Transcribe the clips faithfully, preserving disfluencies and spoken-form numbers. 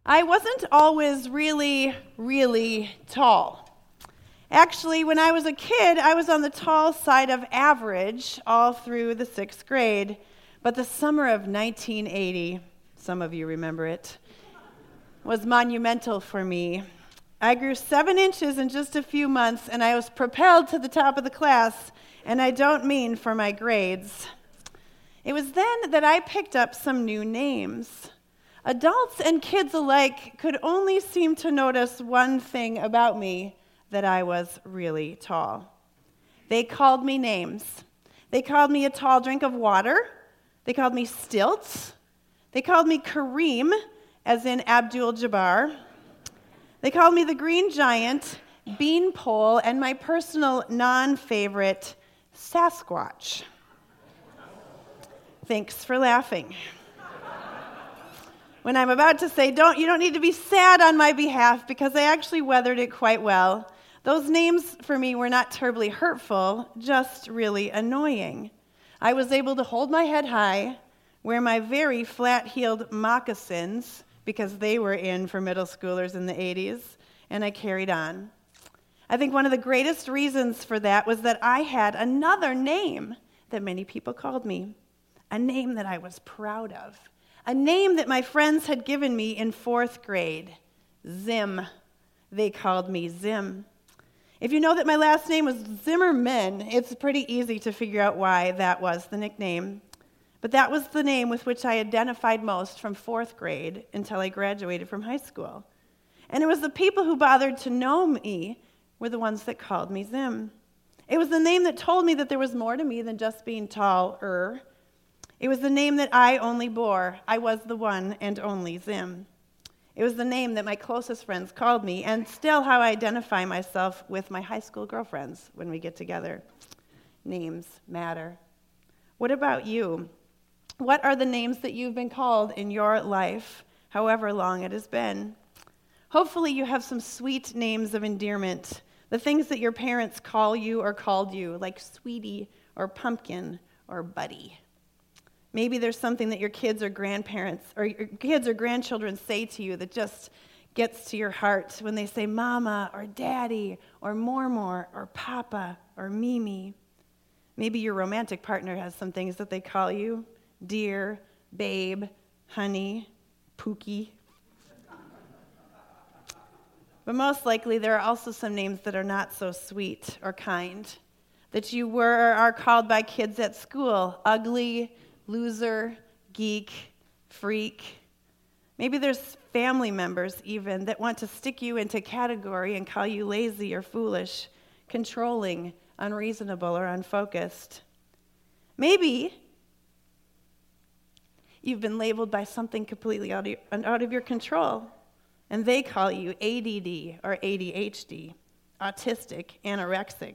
I wasn't always really, really tall. Actually, when I was a kid, I was on the tall side of average all through the sixth grade. But the summer of nineteen eighty, some of you remember it, was monumental for me. I grew seven inches in just a few months, and I was propelled to the top of the class, and I don't mean for my grades. It was then that I picked up some new names. Adults and kids alike could only seem to notice one thing about me, that I was really tall. They called me names. They called me a tall drink of water. They called me Stilts. They called me Kareem, as in Abdul-Jabbar. They called me the Green Giant, Beanpole, and my personal non-favorite, Sasquatch. Thanks for laughing. When I'm about to say, don't, you don't need to be sad on my behalf, because I actually weathered it quite well. Those names for me were not terribly hurtful, just really annoying. I was able to hold my head high, wear my very flat-heeled moccasins, because they were in for middle schoolers in the eighties, and I carried on. I think one of the greatest reasons for that was that I had another name that many people called me, a name that I was proud of. A name that my friends had given me in fourth grade, Zim. They called me Zim. If you know that my last name was Zimmerman, it's pretty easy to figure out why that was the nickname. But that was the name with which I identified most from fourth grade until I graduated from high school. And it was the people who bothered to know me were the ones that called me Zim. It was the name that told me that there was more to me than just being taller. It was the name that I only bore. I was the one and only Zim. It was the name that my closest friends called me, and still how I identify myself with my high school girlfriends when we get together. Names matter. What about you? What are the names that you've been called in your life, however long it has been? Hopefully you have some sweet names of endearment, the things that your parents call you or called you, like Sweetie or Pumpkin or Buddy. Maybe there's something that your kids or grandparents or your kids or grandchildren say to you that just gets to your heart when they say Mama or Daddy or Mormor or Papa or Mimi. Maybe your romantic partner has some things that they call you. Dear, Babe, Honey, Pookie. But most likely there are also some names that are not so sweet or kind, that you were or are called by kids at school. Ugly, loser, geek, freak. Maybe there's family members even that want to stick you into category and call you lazy or foolish, controlling, unreasonable, or unfocused. Maybe you've been labeled by something completely out of, your, out of your control, and they call you A D D or A D H D, autistic, anorexic,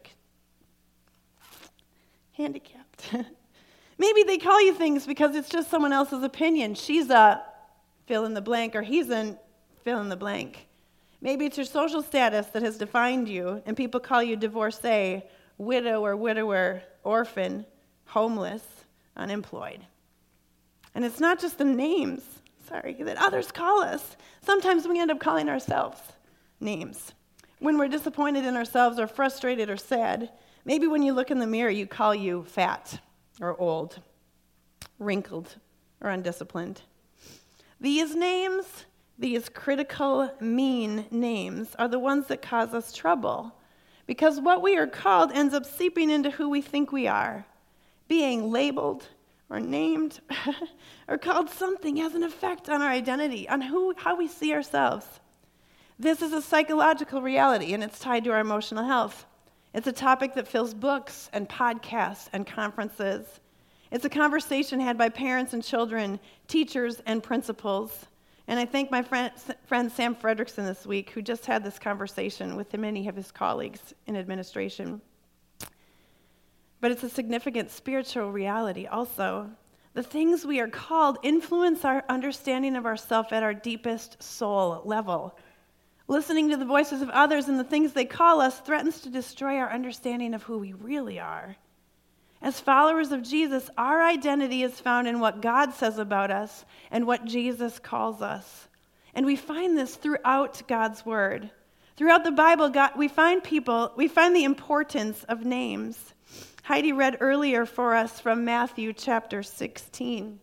handicapped. Maybe they call you things because it's just someone else's opinion. She's a fill in the blank, or he's a fill in the blank. Maybe it's your social status that has defined you, and people call you divorcee, widow or widower, orphan, homeless, unemployed. And it's not just the names, sorry, that others call us. Sometimes we end up calling ourselves names. When we're disappointed in ourselves or frustrated or sad, maybe when you look in the mirror, you call you fat or old, wrinkled or undisciplined. These names, these critical, mean names, are the ones that cause us trouble, because what we are called ends up seeping into who we think we are. Being labeled or named or called something has an effect on our identity, on who, how we see ourselves. This is a psychological reality, and it's tied to our emotional health. It's a topic that fills books and podcasts and conferences. It's a conversation had by parents and children, teachers and principals. And I thank my friend, friend Sam Fredrickson this week, who just had this conversation with many of his colleagues in administration. But it's a significant spiritual reality also. The things we are called influence our understanding of ourselves at our deepest soul level. Listening to the voices of others and the things they call us threatens to destroy our understanding of who we really are. As followers of Jesus, our identity is found in what God says about us and what Jesus calls us. And we find this throughout God's word. Throughout the Bible, God, we find people, we find the importance of names. Heidi read earlier for us from Matthew chapter sixteen.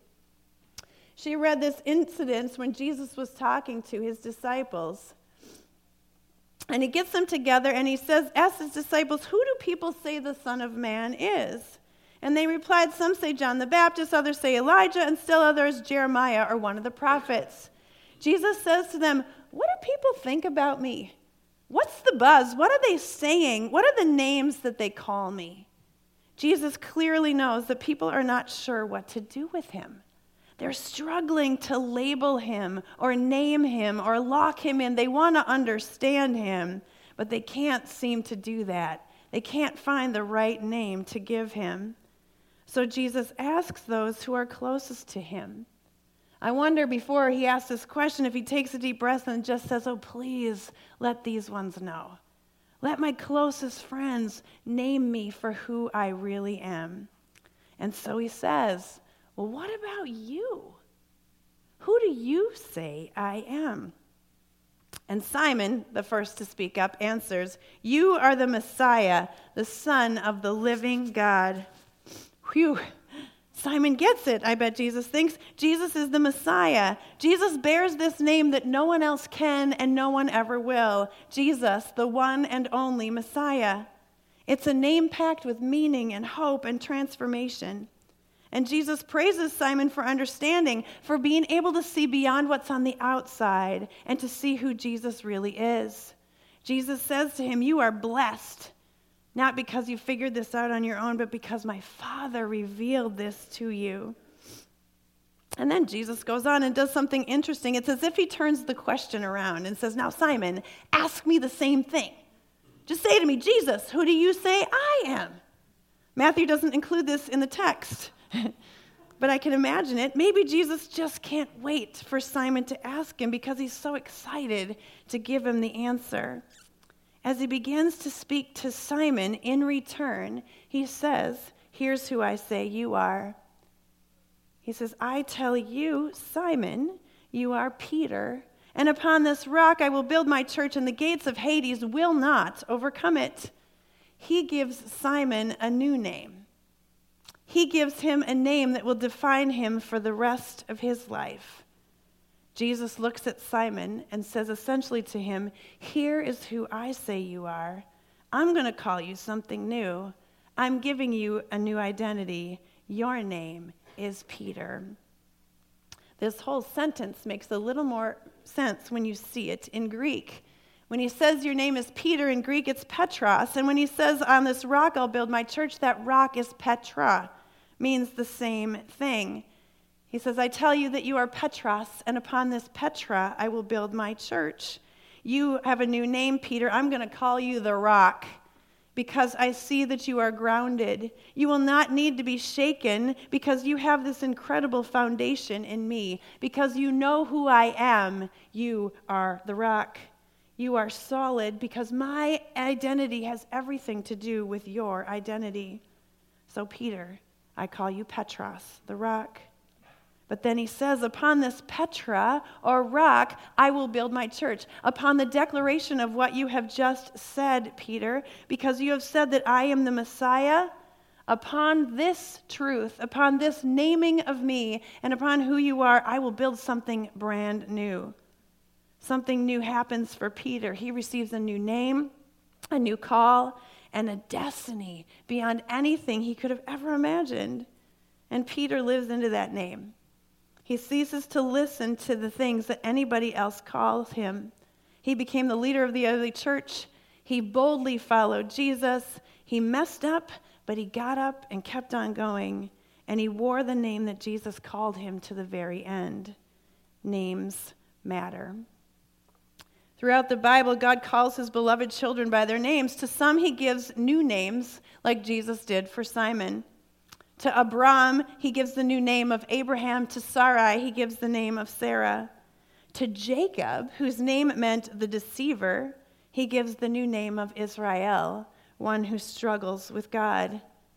She read this incident when Jesus was talking to his disciples. And he gets them together and he says, asks his disciples, who do people say the Son of Man is? And they replied, some say John the Baptist, others say Elijah, and still others Jeremiah or one of the prophets. Jesus says to them, what do people think about me? What's the buzz? What are they saying? What are the names that they call me? Jesus clearly knows that people are not sure what to do with him. They're struggling to label him or name him or lock him in. They want to understand him, but they can't seem to do that. They can't find the right name to give him. So Jesus asks those who are closest to him. I wonder before he asks this question if he takes a deep breath and just says, oh, please let these ones know. Let my closest friends name me for who I really am. And so he says, well, what about you? Who do you say I am? And Simon, the first to speak up, answers, you are the Messiah, the Son of the living God. Whew. Simon gets it, I bet Jesus thinks. Jesus is the Messiah. Jesus bears this name that no one else can and no one ever will. Jesus, the one and only Messiah. It's a name packed with meaning and hope and transformation. And Jesus praises Simon for understanding, for being able to see beyond what's on the outside and to see who Jesus really is. Jesus says to him, you are blessed, not because you figured this out on your own, but because my Father revealed this to you. And then Jesus goes on and does something interesting. It's as if he turns the question around and says, now, Simon, ask me the same thing. Just say to me, Jesus, who do you say I am? Matthew doesn't include this in the text. But I can imagine it. Maybe Jesus just can't wait for Simon to ask him because he's so excited to give him the answer. As he begins to speak to Simon in return, he says, here's who I say you are. He says, I tell you, Simon, you are Peter, and upon this rock I will build my church, and the gates of Hades will not overcome it. He gives Simon a new name. He gives him a name that will define him for the rest of his life. Jesus looks at Simon and says essentially to him, here is who I say you are. I'm going to call you something new. I'm giving you a new identity. Your name is Peter. This whole sentence makes a little more sense when you see it in Greek. When he says your name is Peter, in Greek it's Petros. And when he says on this rock I'll build my church, that rock is Petra. Means the same thing. He says, I tell you that you are Petros, and upon this Petra I will build my church. You have a new name, Peter. I'm going to call you the rock because I see that you are grounded. You will not need to be shaken because you have this incredible foundation in me. Because you know who I am, you are the rock. You are solid because my identity has everything to do with your identity. So Peter, I call you Petros, the rock. But then he says, upon this Petra, or rock, I will build my church. Upon the declaration of what you have just said, Peter, because you have said that I am the Messiah, upon this truth, upon this naming of me, and upon who you are, I will build something brand new. Something new happens for Peter. He receives a new name, a new call, and a destiny beyond anything he could have ever imagined. And Peter lives into that name. He ceases to listen to the things that anybody else calls him. He became the leader of the early church. He boldly followed Jesus. He messed up, but he got up and kept on going. And he wore the name that Jesus called him to the very end. Names matter. Throughout the Bible, God calls his beloved children by their names. To some, he gives new names, like Jesus did for Simon. To Abram, he gives the new name of Abraham. To Sarai, he gives the name of Sarah. To Jacob, whose name meant the deceiver, he gives the new name of Israel, one who struggles with God.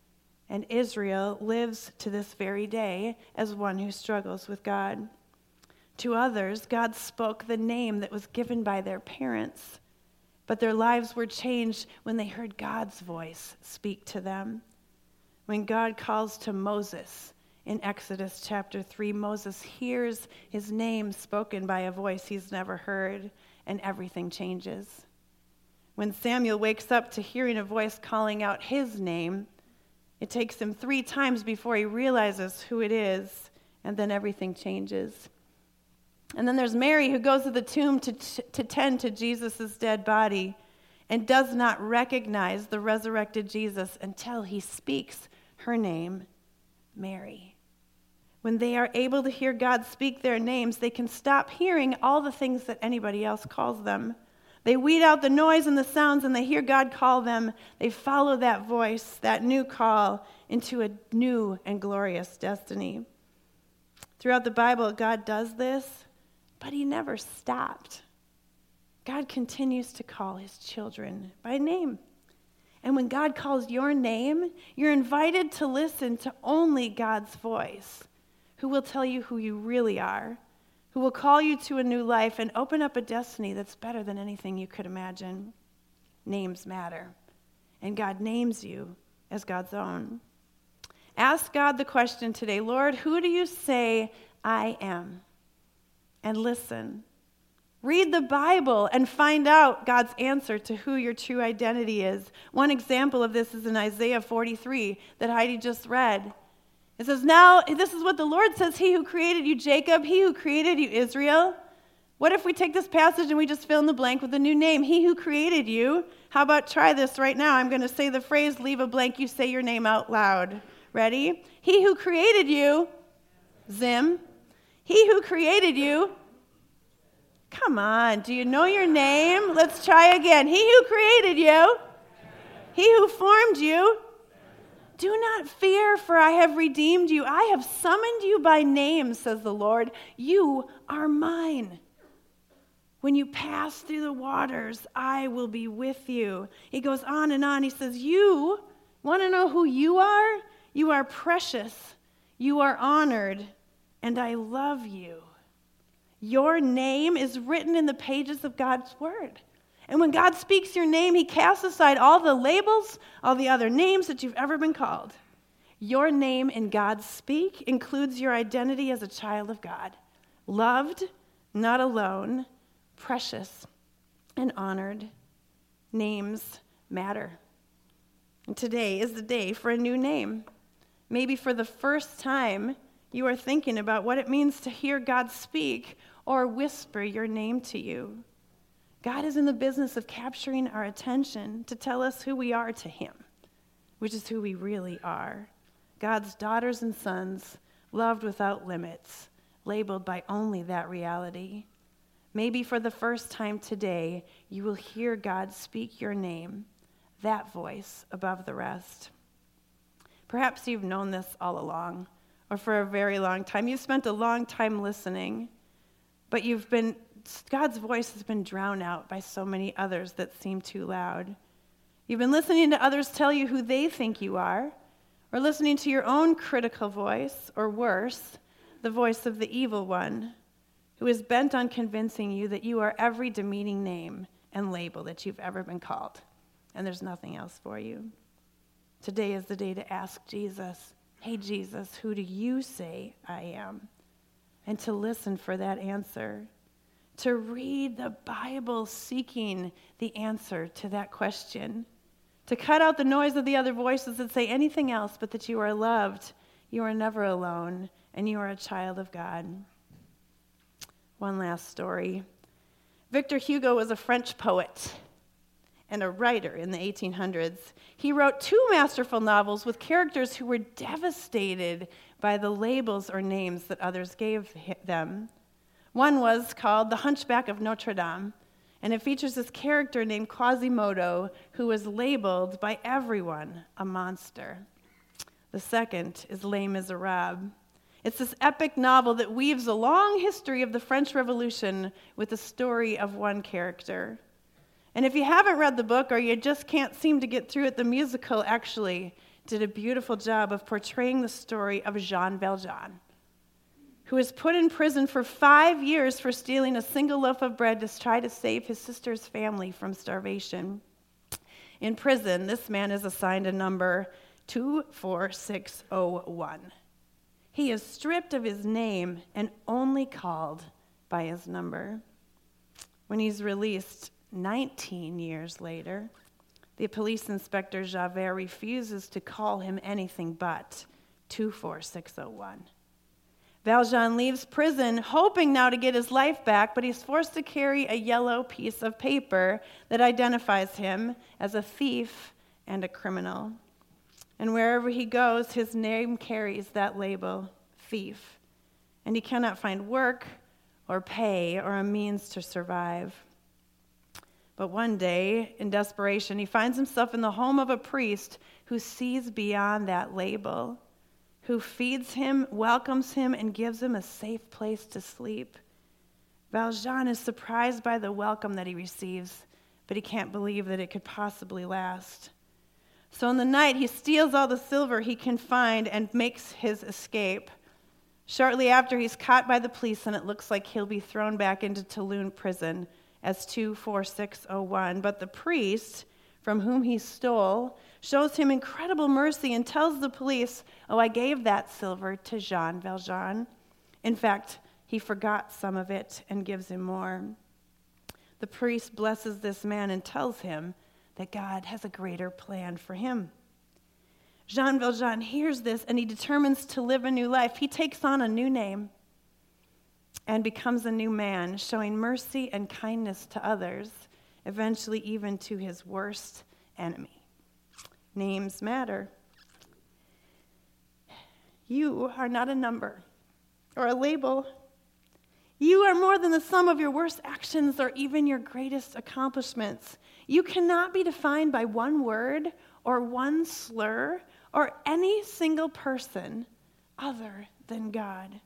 And Israel lives to this very day as one who struggles with God. To others, God spoke the name that was given by their parents, but their lives were changed when they heard God's voice speak to them. When God calls to Moses in Exodus chapter three, Moses hears his name spoken by a voice he's never heard, and everything changes. When Samuel wakes up to hearing a voice calling out his name, it takes him three times before he realizes who it is, and then everything changes. And then there's Mary, who goes to the tomb to, to tend to Jesus' dead body and does not recognize the resurrected Jesus until he speaks her name, Mary. When they are able to hear God speak their names, they can stop hearing all the things that anybody else calls them. They weed out the noise and the sounds, and they hear God call them. They follow that voice, that new call, into a new and glorious destiny. Throughout the Bible, God does this, but he never stopped. God continues to call his children by name. And when God calls your name, you're invited to listen to only God's voice, who will tell you who you really are, who will call you to a new life and open up a destiny that's better than anything you could imagine. Names matter, and God names you as God's own. Ask God the question today, Lord, who do you say I am? And listen. Read the Bible and find out God's answer to who your true identity is. One example of this is in Isaiah forty-three that Heidi just read. It says, now, this is what the Lord says, he who created you, Jacob, he who created you, Israel. What if we take this passage and we just fill in the blank with a new name? He who created you. How about try this right now? I'm going to say the phrase, leave a blank, you say your name out loud. Ready? He who created you, Zim. He who created you. Come on, do you know your name? Let's try again. He who created you. He who formed you. Do not fear, for I have redeemed you. I have summoned you by name, says the Lord. You are mine. When you pass through the waters, I will be with you. He goes on and on. He says, you want to know who you are? You are precious. You are honored, and I love you. Your name is written in the pages of God's word. And when God speaks your name, he casts aside all the labels, all the other names that you've ever been called. Your name in God's speak includes your identity as a child of God. Loved, not alone, precious, and honored. Names matter. And today is the day for a new name. Maybe for the first time, you are thinking about what it means to hear God speak or whisper your name to you. God is in the business of capturing our attention to tell us who we are to him, which is who we really are. God's daughters and sons, loved without limits, labeled by only that reality. Maybe for the first time today, you will hear God speak your name, that voice above the rest. Perhaps you've known this all along, or for a very long time. You've spent a long time listening, but you've been God's voice has been drowned out by so many others that seem too loud. You've been listening to others tell you who they think you are, or listening to your own critical voice, or worse, the voice of the evil one, who is bent on convincing you that you are every demeaning name and label that you've ever been called, and there's nothing else for you. Today is the day to ask Jesus, hey, Jesus, who do you say I am? And to listen for that answer. To read the Bible seeking the answer to that question. To cut out the noise of the other voices that say anything else but that you are loved, you are never alone, and you are a child of God. One last story. Victor Hugo was a French poet and a writer in the eighteen hundreds. He wrote two masterful novels with characters who were devastated by the labels or names that others gave them. One was called The Hunchback of Notre Dame, and it features this character named Quasimodo who was labeled by everyone a monster. The second is Les Miserables. It's this epic novel that weaves a long history of the French Revolution with the story of one character. And if you haven't read the book or you just can't seem to get through it, the musical actually did a beautiful job of portraying the story of Jean Valjean. who was put in prison for five years for stealing a single loaf of bread to try to save his sister's family from starvation. In prison, this man is assigned a number two four six oh one. He is stripped of his name and only called by his number. When he's released nineteen years later, the police inspector Javert refuses to call him anything but two four six oh one. Valjean leaves prison, hoping now to get his life back, but he's forced to carry a yellow piece of paper that identifies him as a thief and a criminal. And wherever he goes, his name carries that label, thief. And he cannot find work or pay or a means to survive. But one day, in desperation, he finds himself in the home of a priest who sees beyond that label, who feeds him, welcomes him, and gives him a safe place to sleep. Valjean is surprised by the welcome that he receives, but he can't believe that it could possibly last. So in the night, he steals all the silver he can find and makes his escape. Shortly after, he's caught by the police, and it looks like he'll be thrown back into Toulon prison as two four six oh one. But the priest from whom he stole shows him incredible mercy and tells the police, oh, I gave that silver to Jean Valjean. In fact, he forgot some of it and gives him more. The priest blesses this man and tells him that God has a greater plan for him. Jean Valjean hears this and he determines to live a new life. He takes on a new name and becomes a new man, showing mercy and kindness to others, eventually even to his worst enemy. Names matter. You are not a number or a label. You are more than the sum of your worst actions or even your greatest accomplishments. You cannot be defined by one word or one slur or any single person other than God.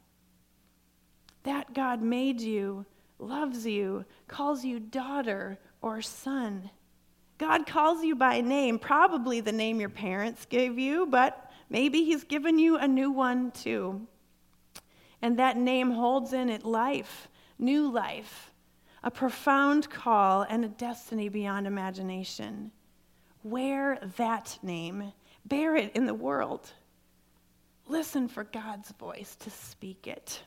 That God made you, loves you, calls you daughter or son. God calls you by name, probably the name your parents gave you, but maybe he's given you a new one too. And that name holds in it life, new life, a profound call and a destiny beyond imagination. Wear that name. Bear it in the world. Listen for God's voice to speak it.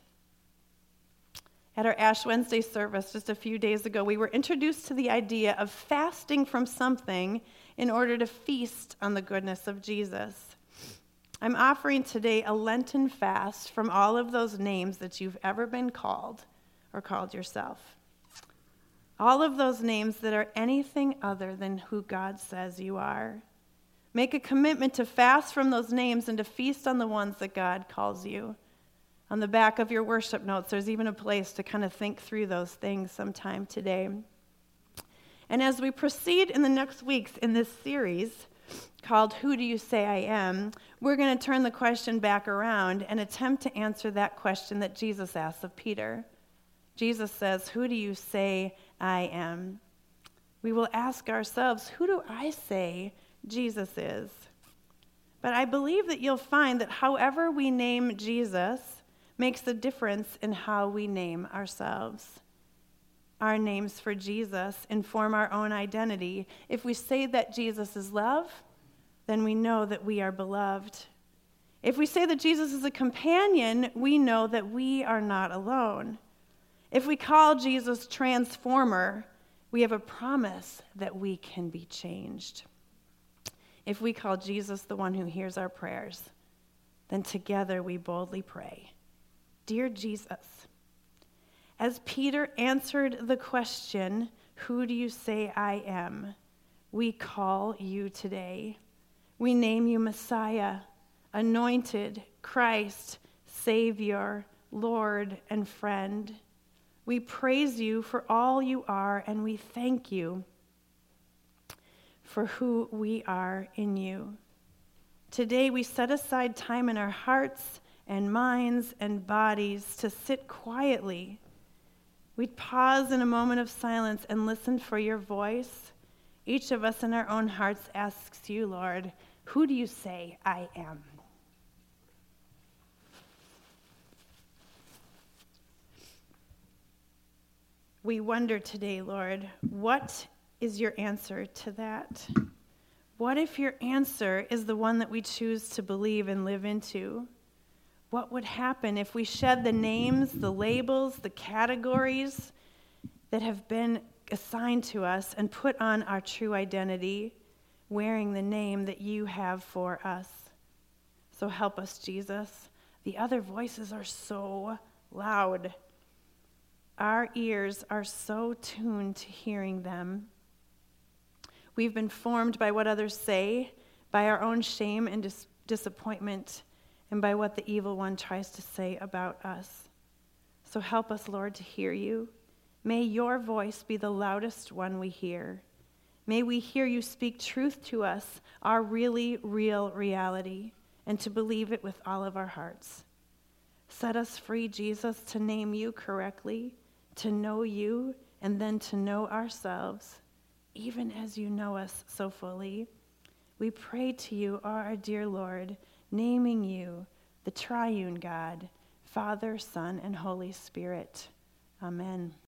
At our Ash Wednesday service just a few days ago, we were introduced to the idea of fasting from something in order to feast on the goodness of Jesus. I'm offering today a Lenten fast from all of those names that you've ever been called or called yourself. All of those names that are anything other than who God says you are. Make a commitment to fast from those names and to feast on the ones that God calls you. On the back of your worship notes, there's even a place to kind of think through those things sometime today. And as we proceed in the next weeks in this series called Who Do You Say I Am, we're going to turn the question back around and attempt to answer that question that Jesus asked of Peter. Jesus says, who do you say I am? We will ask ourselves, who do I say Jesus is? But I believe that you'll find that however we name Jesus makes a difference in how we name ourselves. Our names for Jesus inform our own identity. If we say that Jesus is love, then we know that we are beloved. If we say that Jesus is a companion, we know that we are not alone. If we call Jesus transformer, we have a promise that we can be changed. If we call Jesus the one who hears our prayers, then together we boldly pray, Dear Jesus, as Peter answered the question, who do you say I am? We call you today. We name you Messiah, anointed, Christ, Savior, Lord, and friend. We praise you for all you are, and we thank you for who we are in you. Today we set aside time in our hearts and minds and bodies to sit quietly. We'd pause in a moment of silence and listen for your voice. Each of us in our own hearts asks you, Lord, who do you say I am? We wonder today, Lord, what is your answer to that? What if your answer is the one that we choose to believe and live into? What would happen if we shed the names, the labels, the categories that have been assigned to us and put on our true identity, wearing the name that you have for us? So help us, Jesus. The other voices are so loud. Our ears are so tuned to hearing them. We've been formed by what others say, by our own shame and dis- disappointment, and by what the evil one tries to say about us. So help us, Lord, to hear you. May your voice be the loudest one we hear. May we hear you speak truth to us, our really real reality, and to believe it with all of our hearts. Set us free, Jesus, to name you correctly, to know you, and then to know ourselves, even as you know us so fully. We pray to you, our dear Lord, naming you the triune God, Father, Son, and Holy Spirit. Amen.